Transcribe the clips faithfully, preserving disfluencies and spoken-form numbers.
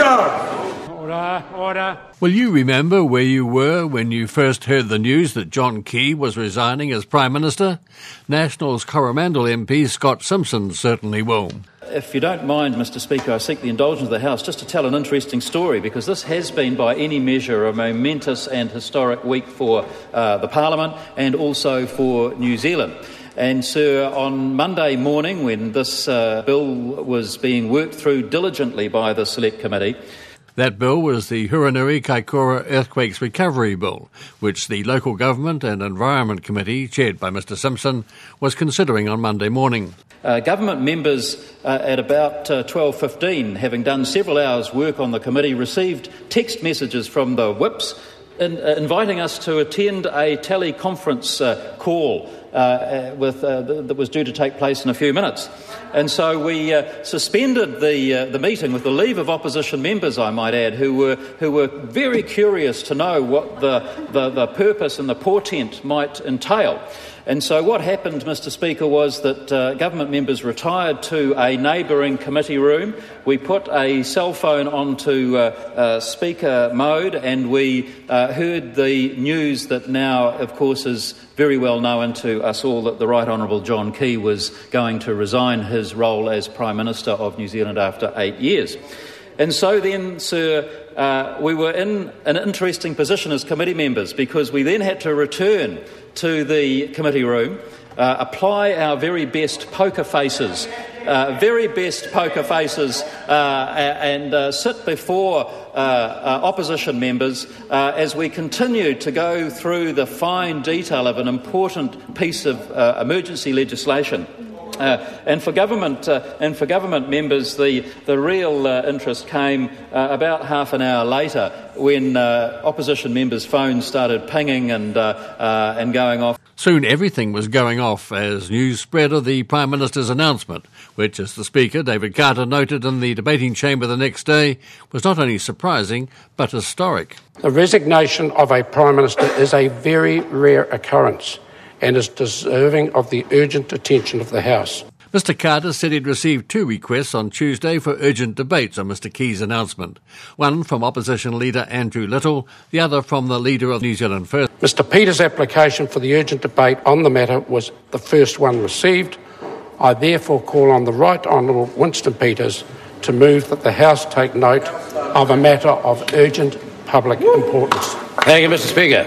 Order! Order, order. Will you remember where you were when you first heard the news that John Key was resigning as Prime Minister? Nationals Coromandel M P Scott Simpson certainly will. If you don't mind, Mr Speaker, I seek the indulgence of the House just to tell an interesting story, because this has been, by any measure, a momentous and historic week for uh, the Parliament and also for New Zealand. And, sir, on Monday morning, when this uh, bill was being worked through diligently by the Select Committee, that bill was the Huranui Kaikoura Earthquakes Recovery Bill, which the Local Government and Environment Committee, chaired by Mr Simpson, was considering on Monday morning. Uh, government members uh, at about uh, twelve fifteen, having done several hours' work on the committee, received text messages from the whips in, uh, inviting us to attend a teleconference uh, call uh, with, uh, that was due to take place in a few minutes. And so we uh, suspended the uh, the meeting with the leave of opposition members, I might add, who were who were very curious to know what the, the, the purpose and the portent might entail. And so what happened, Mr Speaker, was that uh, government members retired to a neighbouring committee room. We put a cell phone onto uh, uh, speaker mode, and we uh, heard the news that now, of course, is very well known to us all, that the Right Honourable John Key was going to resign his role as Prime Minister of New Zealand after eight years. And so then, sir, uh, we were in an interesting position as committee members, because we then had to return to the committee room, uh, apply our very best poker faces, uh, very best poker faces, uh, and uh, sit before uh, uh, opposition members uh, as we continued to go through the fine detail of an important piece of uh, emergency legislation. Uh, and for government uh, and for government members, the the real uh, interest came uh, about half an hour later, when uh, opposition members' phones started pinging and uh, uh, and going off. Soon everything was going off as news spread of the Prime Minister's announcement, which, as the Speaker, David Carter, noted in the debating chamber the next day, was not only surprising but historic. The resignation of a Prime Minister is a very rare occurrence and is deserving of the urgent attention of the House. Mister Carter said he'd received two requests on Tuesday for urgent debates on Mister Key's announcement. One from opposition leader Andrew Little, the other from the leader of New Zealand First. Mister Peters' application for the urgent debate on the matter was the first one received. I therefore call on the Right Honourable Winston Peters to move that the House take note of a matter of urgent public importance. Thank you, Mister Speaker.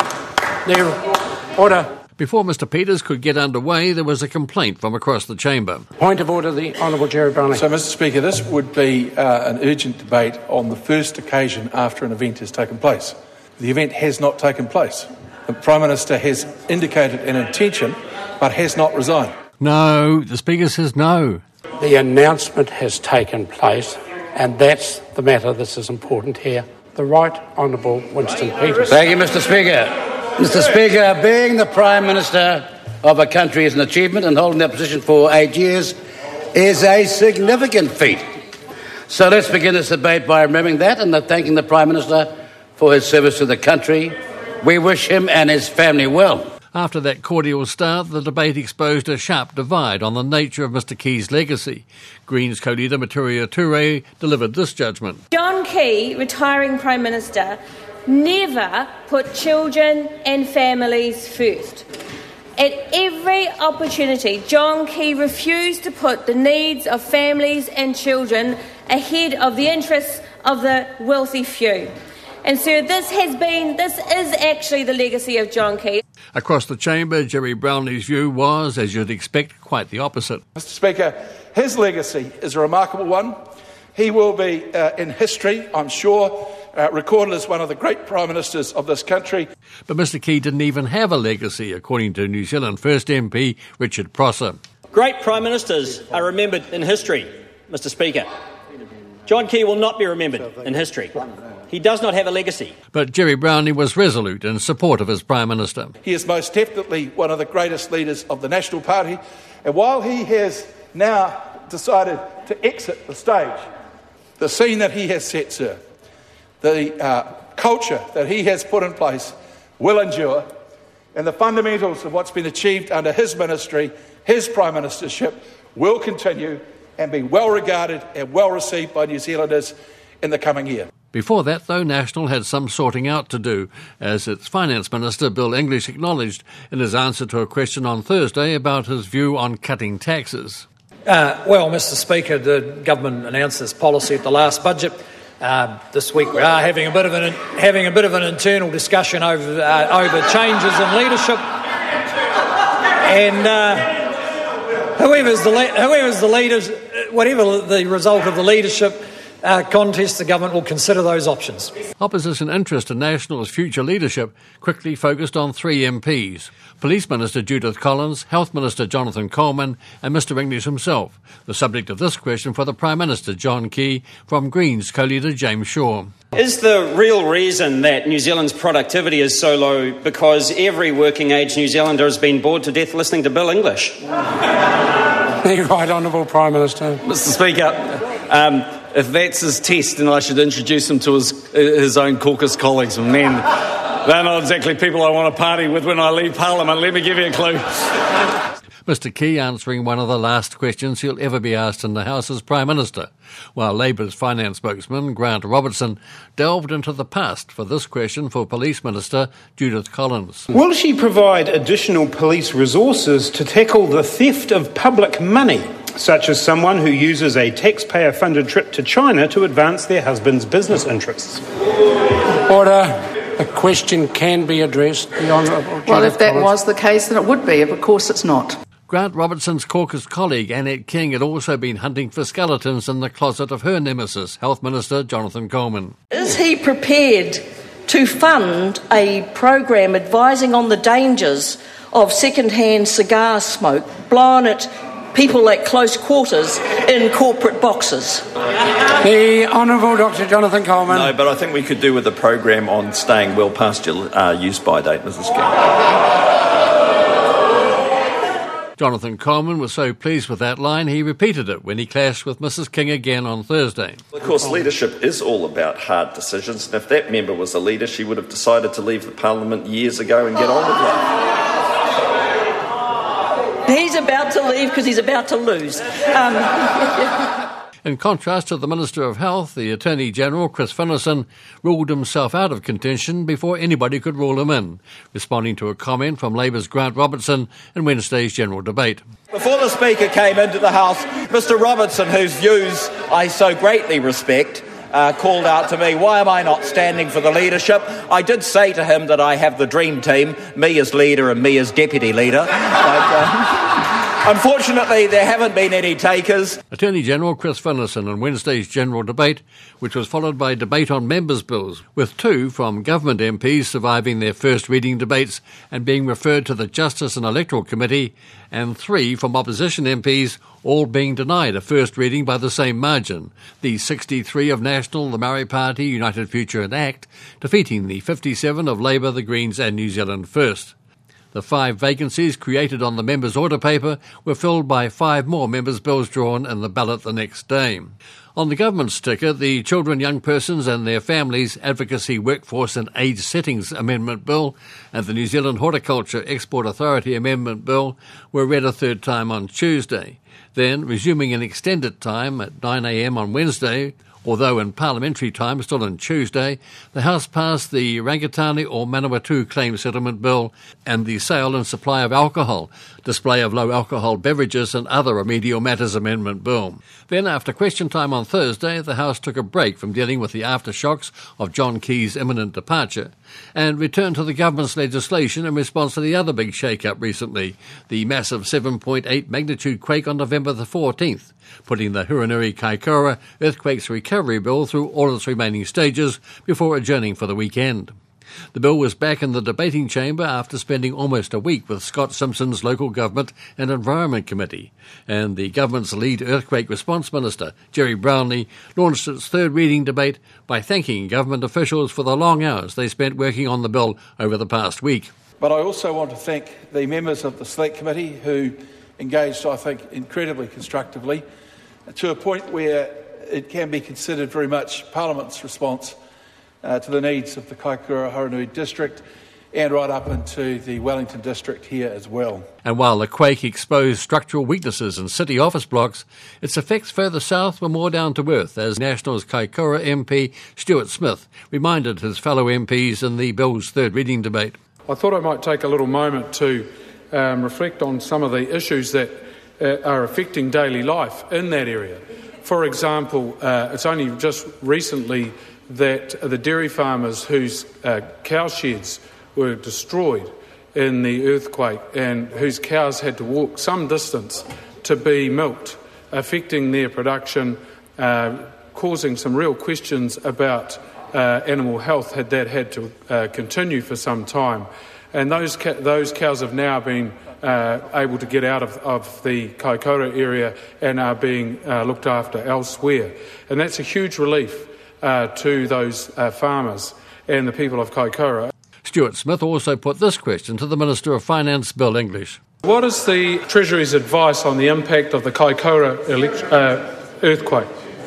There, order. Before Mister Peters could get underway, there was a complaint from across the chamber. Point of order, the Honourable Jerry Brownlee. So, Mister Speaker, this would be uh, an urgent debate on the first occasion after an event has taken place. The event has not taken place. The Prime Minister has indicated an intention, but has not resigned. No, the Speaker says no. The announcement has taken place, and that's the matter that is important here. The Right Honourable Winston Peters. Thank you, Mister Speaker. Mister Speaker, being the Prime Minister of a country is an achievement, and holding that position for eight years is a significant feat. So let's begin this debate by remembering that and thanking the Prime Minister for his service to the country. We wish him and his family well. After that cordial start, the debate exposed a sharp divide on the nature of Mister Key's legacy. Greens co-leader Maturia Ture delivered this judgment. John Key, retiring Prime Minister, never put children and families first. At every opportunity, John Key refused to put the needs of families and children ahead of the interests of the wealthy few. And so this has been, this is actually the legacy of John Key. Across the chamber, Jerry Brownlee's view was, as you'd expect, quite the opposite. Mister Speaker, his legacy is a remarkable one. He will be uh, in history, I'm sure, uh, recorded as one of the great Prime Ministers of this country. But Mister Key didn't even have a legacy, according to New Zealand First M P Richard Prosser. Great Prime Ministers are remembered in history, Mister Speaker. John Key will not be remembered in history. He does not have a legacy. But Jerry Brownlee was resolute in support of his Prime Minister. He is most definitely one of the greatest leaders of the National Party. And while he has now decided to exit the stage, the scene that he has set, sir, the uh, culture that he has put in place will endure, and the fundamentals of what's been achieved under his ministry, his Prime Ministership, will continue and be well regarded and well received by New Zealanders in the coming year. Before that, though, National had some sorting out to do, as its Finance Minister, Bill English, acknowledged in his answer to a question on Thursday about his view on cutting taxes. Uh, well, Mister Speaker, the government announced this policy at the last budget. Uh, this week we are having a bit of an having a bit of an internal discussion over uh, over changes in leadership, and uh, whoever's the le- whoever's the leaders, whatever the result of the leadership Uh, contest, the government will consider those options. Opposition interest in National's future leadership quickly focused on three M Ps: Police Minister Judith Collins, Health Minister Jonathan Coleman and Mister English himself, the subject of this question for the Prime Minister, John Key, from Greens co-leader James Shaw. Is the real reason that New Zealand's productivity is so low because every working-age New Zealander has been bored to death listening to Bill English? The Right Honourable Prime Minister. Mister Speaker, um, if that's his test, then I should introduce him to his his own caucus colleagues and men. They're not exactly people I want to party with when I leave Parliament. Let me give you a clue. Mister Key answering one of the last questions he'll ever be asked in the House as Prime Minister, while Labour's finance spokesman, Grant Robertson, delved into the past for this question for Police Minister Judith Collins. Will she provide additional police resources to tackle the theft of public money, such as someone who uses a taxpayer-funded trip to China to advance their husband's business interests? Order. The question can be addressed. The Honourable Well, if that Collins. was the case, then it would be. Of course it's not. Grant Robertson's caucus colleague Annette King had also been hunting for skeletons in the closet of her nemesis, Health Minister Jonathan Coleman. Is he prepared to fund a program advising on the dangers of second-hand cigar smoke, blowing at people at close quarters in corporate boxes? The Honourable Doctor Jonathan Coleman. No, but I think we could do with a program on staying well past your uh, use-by date, Missus King. Jonathan Coleman was so pleased with that line he repeated it when he clashed with Missus King again on Thursday. Of course, leadership is all about hard decisions, and if that member was a leader, she would have decided to leave the Parliament years ago and get on with life. He's about to leave because he's about to lose. Um, In contrast to the Minister of Health, the Attorney-General, Chris Finlayson, ruled himself out of contention before anybody could rule him in, responding to a comment from Labour's Grant Robertson in Wednesday's general debate. Before the Speaker came into the House, Mister Robertson, whose views I so greatly respect, uh, called out to me, why am I not standing for the leadership? I did say to him that I have the dream team, me as leader and me as deputy leader. But, uh, Unfortunately, there haven't been any takers. Attorney-General Chris Finlayson in Wednesday's general debate, which was followed by debate on members' bills, with two from government M Ps surviving their first reading debates and being referred to the Justice and Electoral Committee, and three from opposition M Ps all being denied a first reading by the same margin, the sixty-three of National, the Maori Party, United Future and ACT, defeating the fifty-seven of Labour, the Greens and New Zealand First. The five vacancies created on the members' order paper were filled by five more members' bills drawn in the ballot the next day. On the government sticker, the Children, Young Persons and Their Families Advocacy, Workforce and Age Settings Amendment Bill and the New Zealand Horticulture Export Authority Amendment Bill were read a third time on Tuesday. Then, resuming an extended time at nine a m on Wednesday, although in parliamentary time still on Tuesday, the House passed the Rangatani or Manawatu Claim Settlement Bill and the Sale and Supply of Alcohol, Display of Low Alcohol Beverages and Other Remedial Matters Amendment Bill. Then, after question time on Thursday, the House took a break from dealing with the aftershocks of John Key's imminent departure and returned to the government's legislation in response to the other big shake-up recently, the massive seven point eight magnitude quake on November the fourteenth, putting the Huranui Kaikoura Earthquakes Recovery Bill through all its remaining stages before adjourning for the weekend. The bill was back in the debating chamber after spending almost a week with Scott Simpson's Local Government and Environment Committee, and the government's lead earthquake response minister, Jerry Brownlee, launched its third reading debate by thanking government officials for the long hours they spent working on the bill over the past week. But I also want to thank the members of the Select Committee who engaged, I think, incredibly constructively to a point where it can be considered very much Parliament's response uh, to the needs of the Kaikoura Haranui district and right up into the Wellington district here as well. And while the quake exposed structural weaknesses in city office blocks, its effects further south were more down to earth, as National's Kaikoura M P Stuart Smith reminded his fellow M Ps in the bill's third reading debate. I thought I might take a little moment to um, reflect on some of the issues that uh, are affecting daily life in that area. For example, uh, it's only just recently that the dairy farmers whose uh, cow sheds were destroyed in the earthquake and whose cows had to walk some distance to be milked, affecting their production, uh, causing some real questions about uh, animal health had that had to uh, continue for some time. And those ca- those cows have now been uh, able to get out of, of the Kaikoura area and are being uh, looked after elsewhere. And that's a huge relief uh, to those uh, farmers and the people of Kaikoura. Stuart Smith also put this question to the Minister of Finance, Bill English. What is the Treasury's advice on the impact of the Kaikoura elect- uh, earthquake?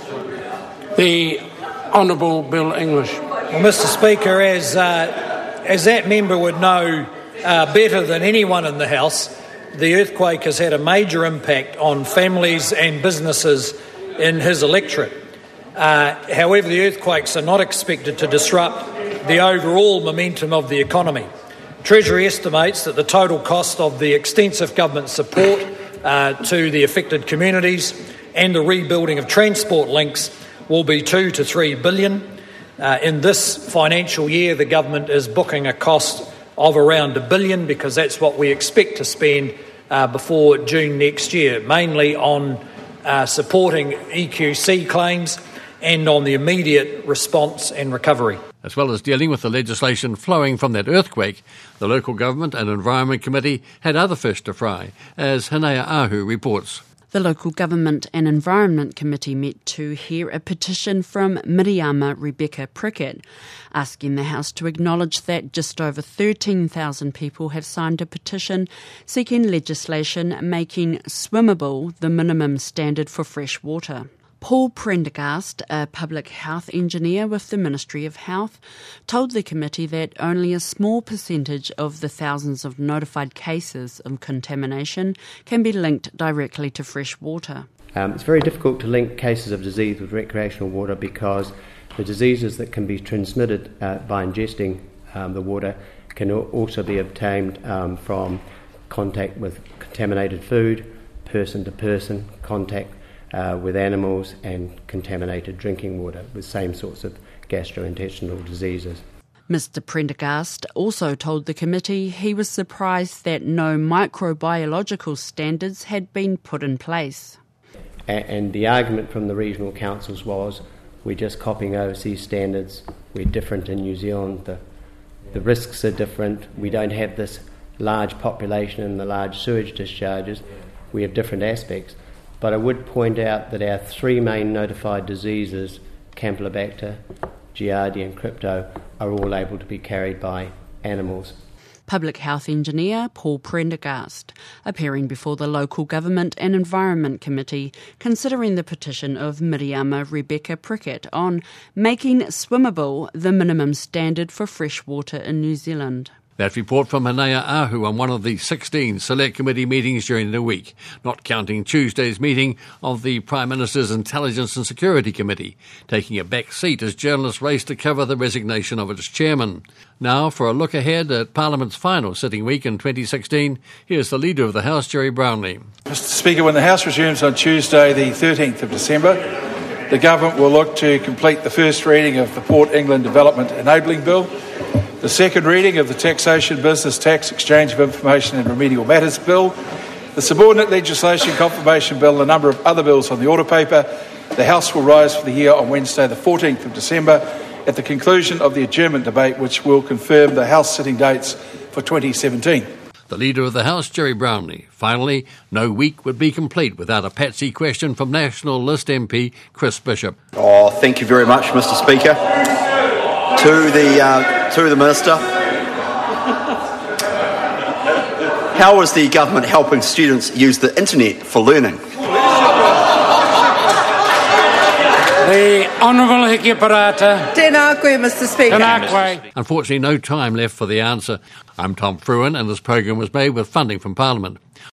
The Honourable Bill English. Well, Mister Speaker, as, uh, as that member would know uh, better than anyone in the House, the earthquake has had a major impact on families and businesses in his electorate. Uh, however, the earthquakes are not expected to disrupt the overall momentum of the economy. Treasury estimates that the total cost of the extensive government support uh, to the affected communities and the rebuilding of transport links will be two to three billion. Uh, in this financial year, the government is booking a cost of around a billion because that's what we expect to spend uh, before June next year, mainly on uh, supporting E Q C claims and on the immediate response and recovery. As well as dealing with the legislation flowing from that earthquake, the Local Government and Environment Committee had other fish to fry, as Hanea Ahu reports. The Local Government and Environment Committee met to hear a petition from Miriama Rebecca Prickett, asking the House to acknowledge that just over thirteen thousand people have signed a petition seeking legislation making swimmable the minimum standard for fresh water. Paul Prendergast, a public health engineer with the Ministry of Health, told the committee that only a small percentage of the thousands of notified cases of contamination can be linked directly to fresh water. Um, it's very difficult to link cases of disease with recreational water because the diseases that can be transmitted uh, by ingesting um, the water can also be obtained um, from contact with contaminated food, person-to-person contact Uh, with animals and contaminated drinking water with same sorts of gastrointestinal diseases. Mister Prendergast also told the committee he was surprised that no microbiological standards had been put in place. A- and the argument from the regional councils was we're just copying overseas standards, we're different in New Zealand, the, the risks are different, we don't have this large population and the large sewage discharges, we have different aspects. But I would point out that our three main notified diseases, Campylobacter, Giardia and Crypto, are all able to be carried by animals. Public Health Engineer Paul Prendergast, appearing before the Local Government and Environment Committee, considering the petition of Miriama Rebecca Prickett on making swimmable the minimum standard for fresh water in New Zealand. That report from Hanea Ahu on one of the sixteen Select Committee meetings during the week, not counting Tuesday's meeting of the Prime Minister's Intelligence and Security Committee, taking a back seat as journalists race to cover the resignation of its chairman. Now, for a look ahead at Parliament's final sitting week in twenty sixteen, here's the Leader of the House, Gerry Brownlee. Mister Speaker, when the House resumes on Tuesday, the thirteenth of December, the Government will look to complete the first reading of the Port England Development Enabling Bill, the second reading of the Taxation, Business Tax, Exchange of Information and Remedial Matters Bill, the Subordinate Legislation Confirmation Bill and a number of other bills on the order paper. The House will rise for the year on Wednesday the fourteenth of December at the conclusion of the adjournment debate, which will confirm the House sitting dates for twenty seventeen. The Leader of the House, Gerry Brownlee. Finally, no week would be complete without a patsy question from National List M P Chris Bishop. Oh, thank you very much, Mister Speaker. To the uh, to the Minister, how is the government helping students use the internet for learning? The Honourable Hiki Parata. Tēnā koe, Mister Speaker. Tēnā koe. Unfortunately, no time left for the answer. I'm Tom Fruin, and this program was made with funding from Parliament.